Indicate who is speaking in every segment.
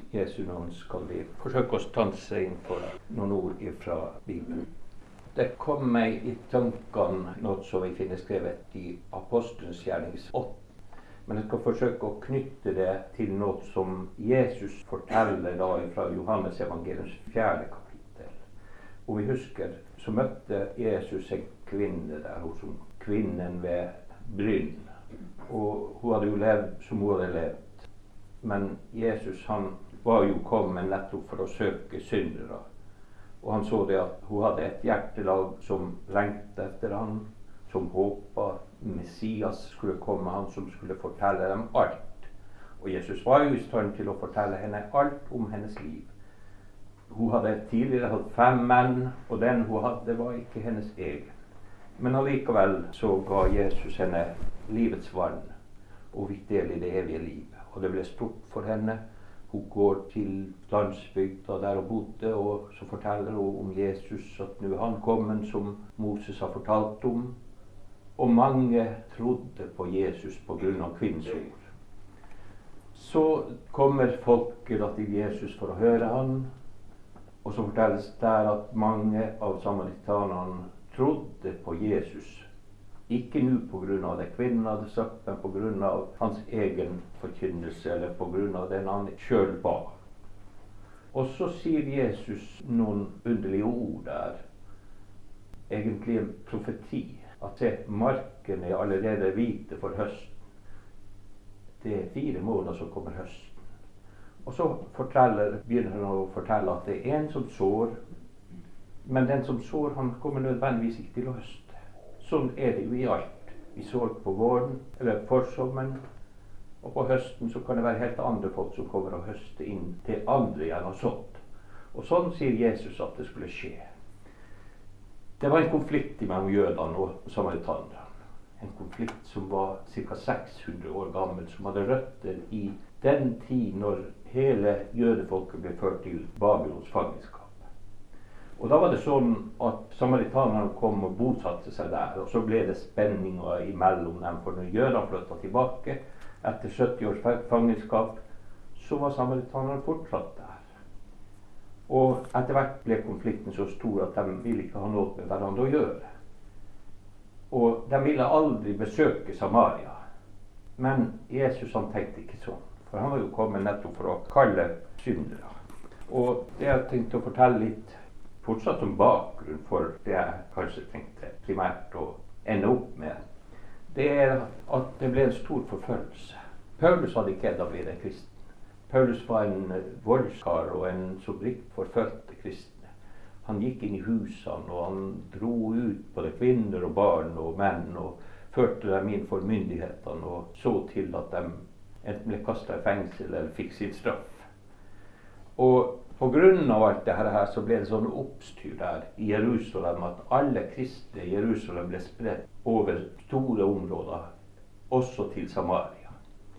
Speaker 1: Jesu navn skal vi forsøke å stanse inn for noen ord fra Bibelen. Det kom meg i tankene noe som vi finner skrevet i Apostelens gjerning 8. Men jeg skal forsøke å knytte det til noe som Jesus forteller da fra Johannes evangeliums 4. kapittel. Og vi husker, så møtte Jesus en kvinne der hos henne. Kvinnen ved brynn. Og hun hadde jo levd som hun hadde levd. Men Jesus han var jo kommet nettopp for å søke syndere. Og han så det at hun hadde et hjertelag som lengtet etter han, som håpet Messias skulle komme, han som skulle fortelle dem alt. Og Jesus var jo i stand til å fortelle henne alt om hennes liv. Hun hadde tidligere hatt 5 menn, og den hun hadde var ikke hennes egen. Men allikevel så ga Jesus henne livets vann, og fikk del i det evige livet. Og det ble stort for henne. Hun går til landsbygda der hun bodde, og så forteller hun om Jesus, at nå er han kommet som Moses har fortalt om. Og mange trodde på Jesus på grunn av kvinnens ord. Så kommer folket til Jesus for å høre han, og så fortelles der at mange av samaritanerne trodde på Jesus. Ikke nå på grunn av det kvinnen hadde sagt, men på grunn av hans egen forkynnelse, eller på grunn av den han selv ba. Og så sier Jesus noen underlige ord der. Egentlig en profeti. At se, markene er allerede hvite for høsten. Det er 4 måneder som kommer høsten. Og så begynner han å fortelle at det er en som sår, men den som sår, han kommer nødvendigvis ikke til å høste. Sånn er det jo i alt. Vi sår på våren, eller forsommeren, og på høsten så kan det være helt andre folk som kommer og høster inn til andre igjen og sånt. Og sånn sier Jesus at det skulle skje. Det var en konflikt mellom jødene og samaritanerne. En konflikt som var ca. 600 år gammel, som hadde røtter i den tid når hele jødefolket ble ført til Babylons fangenskap. Og da var det sånn at samaritanerne kom og bosatte seg der, og så ble det spenninger imellom dem, for når jødene flyttet tilbake etter 70 års fangenskap, så var samaritanerne fortsatt der. Og etter hvert ble konflikten så stor at de ville ikke ha noe med hverandre å gjøre. Og de ville aldri besøke Samaria. Men Jesus han tenkte ikke sånn, for han var jo kommet nettopp for å kalle syndere. Og det jeg tenkte å fortelle litt fortsatt som bakgrunn for det jeg kanskje tenkte primært å ende opp med, det er at det ble en stor forfølgelse. Paulus hadde ikke enda blitt en kristen. Paulus var en voldskar og en som forfølgte kristne. Han gikk inn i husene, og han dro ut både kvinner og barn og menn, og førte dem inn for myndighetene, og så til at de enten ble kastet i fengsel eller fikk sin straff. Og på grunn av alt dette her så ble det sånn oppstyr der i Jerusalem at alle kristne i Jerusalem ble spredt over store områder, også til Samaria.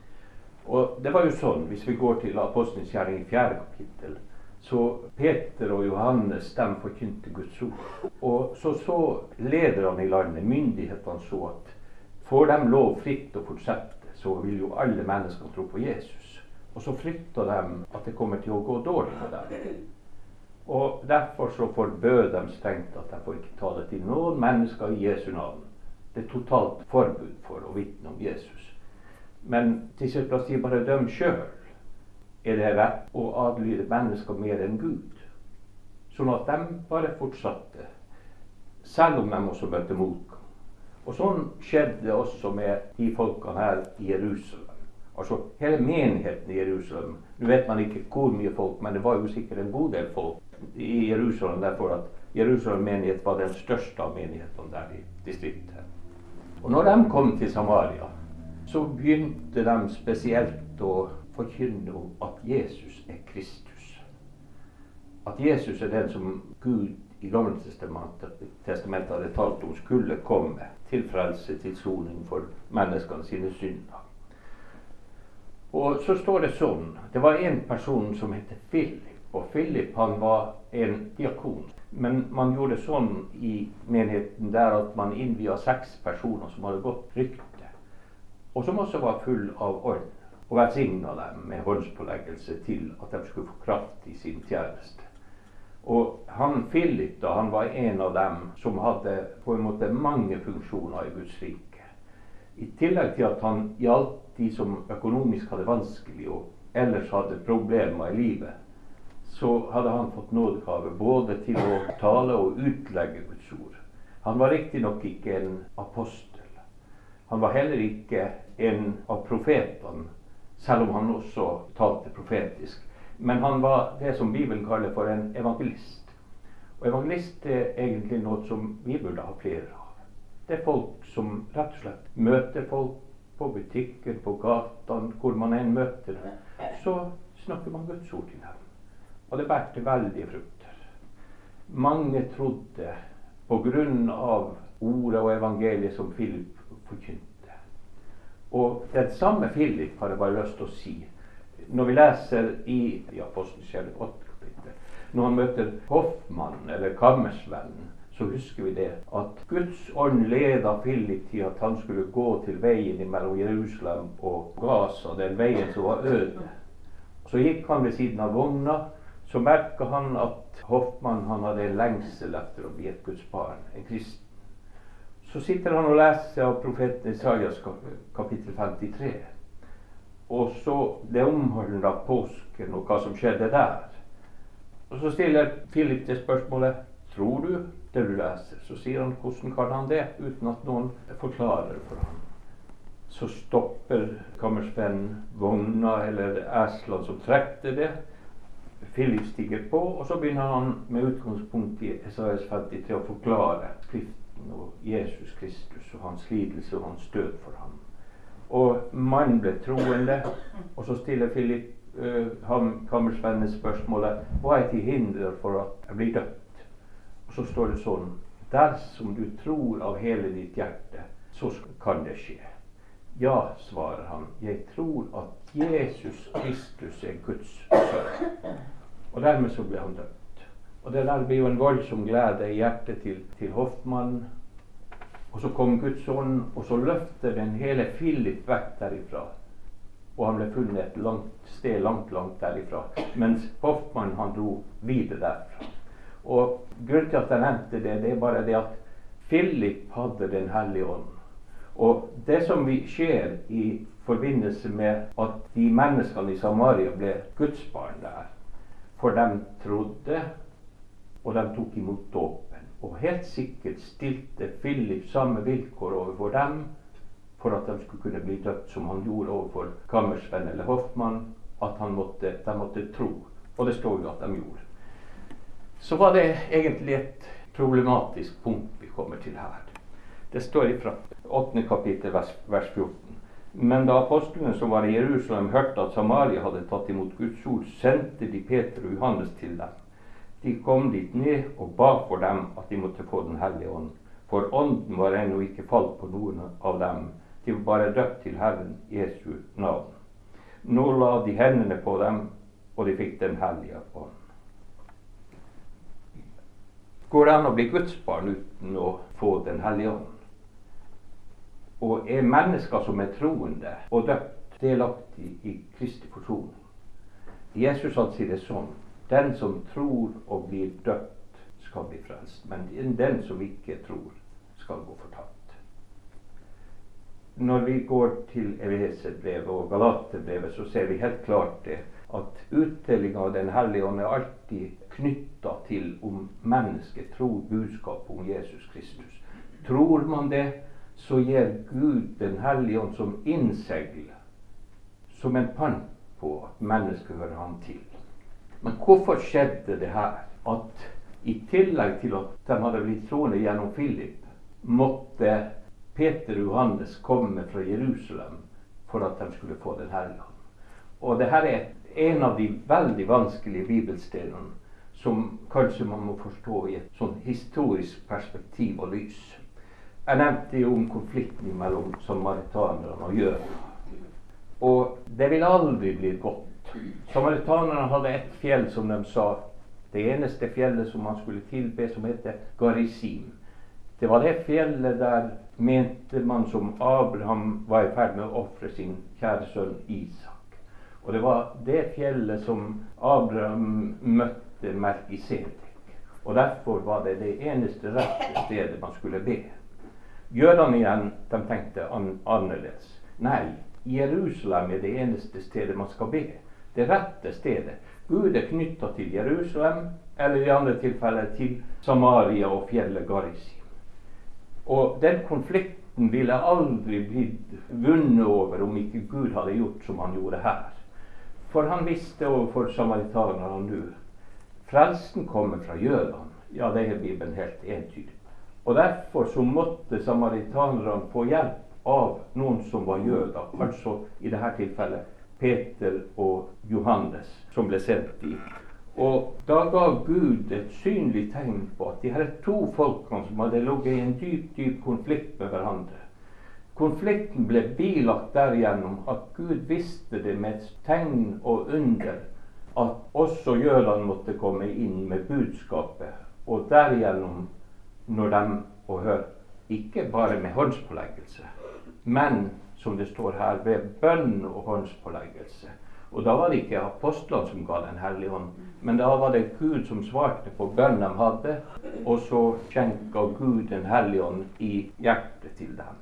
Speaker 1: Og det var jo sånn, hvis vi går til Apostelens gjerning i 4. kapittel, så Peter og Johannes de forkynte Guds ord. Og så lederne i landet, myndighetene, så at får de lov fritt å fortsette, så vil jo alle mennesker tro på Jesus. Og så frykter de at det kommer til å gå dårlig med dem. Og derfor så forbød de strengt at de får ikke ta det til noen mennesker i Jesu navn. Det er totalt forbud for å vitne om Jesus. Men til slutt sier bare dem selv. Er det rett å adlyde mennesker mer enn Gud? Sånn at de bare fortsatte, selv om de også møtte motgang. Og sånn skjedde også med de folkene her i Jerusalem. Altså hele menigheten i Jerusalem. Nå vet man ikke hvor mye folk, men det var jo sikkert en god del folk i Jerusalem, derfor at Jerusalem menighet var den største av menighetene der i distriktet. Og når de kom til Samaria, så begynte de spesielt å forkynne om at Jesus er Kristus. At Jesus er den som Gud i Gamle testamentet hadde talt om skulle komme til frelse, til soning for menneskene sine synder. Og så står det sånn, det var en person som heter Philip, og Philip han var en diakon. Men man gjorde sånn i menigheten der at man innviet 6 personer som hadde godt rykte, og som også var full av orden. og velsignet dem med håndspåleggelse til at de skulle få kraft i sin tjeneste. Og han Philip da, han var en av dem som hadde på en måte mange funksjoner i Guds rike. I tillegg til at han hjalp de som økonomisk hadde vanskelig og ellers hadde problemer i livet, så hadde han fått nådegave både til å tale og utlegge Guds ord. Han var riktig nok ikke en apostel. Han var heller ikke en av profetene, selv om han også talte profetisk. Men han var det som Bibelen kaller for en evangelist. Og evangelist er egentlig noe som vi burde ha flere av. Det er folk som rett og slett møter folk på butikken, på gatan, hvor man enn møter dem. Så snakker man Guds ord til dem. Og det bærte veldige frukter. Mange trodde på grunn av ordet og evangeliet som Philip forkynte. Og den samme Philip har jeg bare lyst til å si. Når vi leser i Apostelens gjerninger 8 kapittel, når han møter hoffmannen eller kammersvennen, så husker vi det at Guds ånd ledet Philip til at han skulle gå til veien mellom Jerusalem og Gaza, den veien som var øde. Så gikk han ved siden av vogna, så merket han at hoffmannen han hadde en lengsel etter å bli et Guds barn, en kristen. Så sitter han og leser av profeten Isaias kapittel 53. Og så det omhandler da påsken og hva som skjedde der. Og så stiller Philip det spørsmålet, tror du det du leser? Så sier han, hvordan kan han det, uten at noen forklarer for ham. Så stopper kammersvennen vogna eller eslene som trekte det. Philip stiger på, og så begynner han med utgangspunkt i Isaias 53 å forklare Skriften og Jesus Kristus og hans lidelse og hans død for ham. Og mannen ble troende, og så stiller Philip kammersvennen spørsmålet, hva er til hinder for at jeg blir døpt? Og så står det sånn, dersom du tror av hele ditt hjerte, så kan det skje. Ja, svarer han, jeg tror at Jesus Kristus er Guds sønn. Og dermed så ble han døpt. Og det der blir jo en voldsom glede i hjertet til hoffmannen. Og så kom Guds ånd, og så løfter den hele Philip vekk derifra. Og han ble funnet et sted langt derifra. Mens hoffmannen han dro videre derfra. Og grunnen til at jeg nevnte det, det er bare det at Philip hadde den hellige ånd. Og det som skjer i forbindelse med at de menneskene i Samaria ble Guds barn der, for de trodde, og de tok imot dåpen. Og helt sikkert stilte Philip samme vilkår overfor dem, for at de skulle kunne bli døpt som han gjorde overfor kammersvenn eller hoffmann, at de måtte tro. Og det står jo at de gjorde. Så var det egentlig et problematisk punkt vi kommer til her. Det står fra 8. kapittel vers 14. Men da apostlene som var i Jerusalem hørte at Samaria hadde tatt imot Guds ord, sendte de Peter og Johannes til dem. De kom dit ned og ba for dem at de måtte få den hellige ånd. For ånden var ennå ikke falt på noen av dem. De var bare døpt til Herren Jesu navn. Nå la de hendene på dem, og de fikk den hellige ånd. Går det an å bli Guds barn uten å få den hellige ånd? Og er mennesker som er troende og døpt delaktig i Kristi forsoning? Jesus han sier det sånn, den som tror og blir døpt skal bli frelst, men den som ikke tror skal gå fortapt. Når vi går til Efeserbrevet og Galaterbrevet, så ser vi helt klart det, at utdelingen av den hellige ånd er alltid knyttet til om mennesket tror budskapet om Jesus Kristus. Tror man det, så gir Gud den hellige ånd som innsegl, som en pant på at mennesket hører ham til. Men hvorfor skjedde det her? At i tillegg til at de hadde blitt troende gjennom Philip, måtte Peter og Johannes komme fra Jerusalem for at de skulle få den hellige ånd. Og det her er en av de veldig vanskelige bibelstedene som kanskje man må forstå i et sånn historisk perspektiv og lys. Jeg nevnte jo om konflikten mellom samaritanerne og jødene. Og det ville aldri bli godt. Samaritanerne hadde et fjell som de sa, det eneste fjellet som man skulle tilbe, som heter Garizim. Det var det fjellet der mente man som Abraham var i ferd med å offre sin kjære sønn Isak. Og det var det fjellet som Abraham møtte Melkisedek. Og derfor var det det eneste rette stedet man skulle be. Jødene igjen, de tenkte annerledes. Nei, Jerusalem er det eneste stedet man skal be. Det rette stedet. Gud er knyttet til Jerusalem, eller i andre tilfeller til Samaria og fjellet Garizim. Og den konflikten ville aldri blitt vunnet over om ikke Gud hadde gjort som han gjorde her. For han visste overfor samaritanerne nå, frelsen kommer fra jødene. Ja, det er Bibelen helt entydig. Og derfor så måtte samaritanerne få hjelp av noen som var jøder, altså i dette tilfellet Peter og Johannes, som ble sendt dit. Og da ga Gud et synlig tegn på at de her to folkene som hadde ligget i en dyp konflikt med hverandre. Konflikten ble bilagt derigjennom at Gud visste det med et tegn og under at også jødene måtte komme inn med budskapet, og derigjennom når de, og hør, ikke bare med håndspåleggelse, men som det står her, ved bønn og håndspåleggelse. Og da var det ikke apostlene som ga den hellige ånd, men da var det Gud som svarte på bønn de hadde, og så skjenka Gud den hellige ånd i hjertet til dem.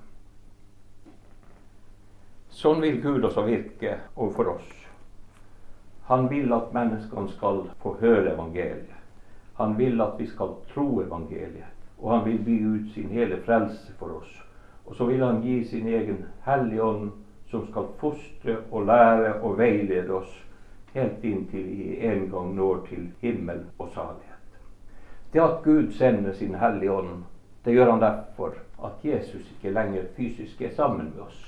Speaker 1: Sånn vil Gud også virke overfor oss. Han vil at menneskene skal få høre evangeliet. Han vil at vi skal tro evangeliet, og han vil by ut sin hele frelse for oss. Og så vil han gi sin egen hellige ånd, som skal fostre og lære og veilede oss helt inntil vi en gang når til himmel og salighet. Det at Gud sender sin hellige ånd, det gjør han derfor at Jesus ikke lenger fysisk er sammen med oss.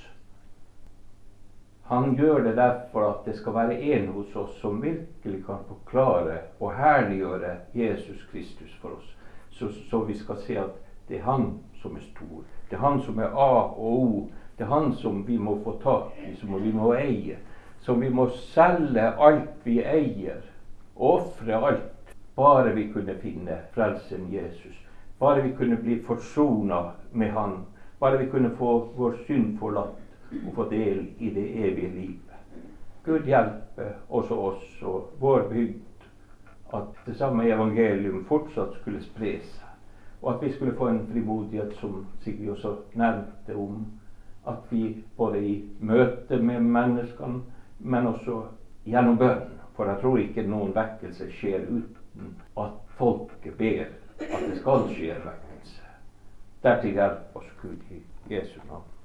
Speaker 1: Han gjør det derfor at det skal være en hos oss som virkelig kan forklare og herliggjøre Jesus Kristus for oss. Så vi skal se at det er han som er stor. Det er han som er A og O. Det er han som vi må få tak i, som vi må eie. Som vi må selge alt vi eier, og ofre alt. Bare vi kunne finne frelsen Jesus. Bare vi kunne bli forsonet med han. Bare vi kunne få vår synd forlatt og få del i det evige livet. Gud hjelpe også oss og vår bygd at det samme evangelium fortsatt skulle spre seg. Og at vi skulle få en frimodighet som Sigrid også nevnte om, at vi både i møte med menneskene, men også gjennom bønn. For jeg tror ikke noen vekkelse skjer uten at folket ber at det skal skje vekkelse. Dertil hjelp oss Gud i Jesu navn.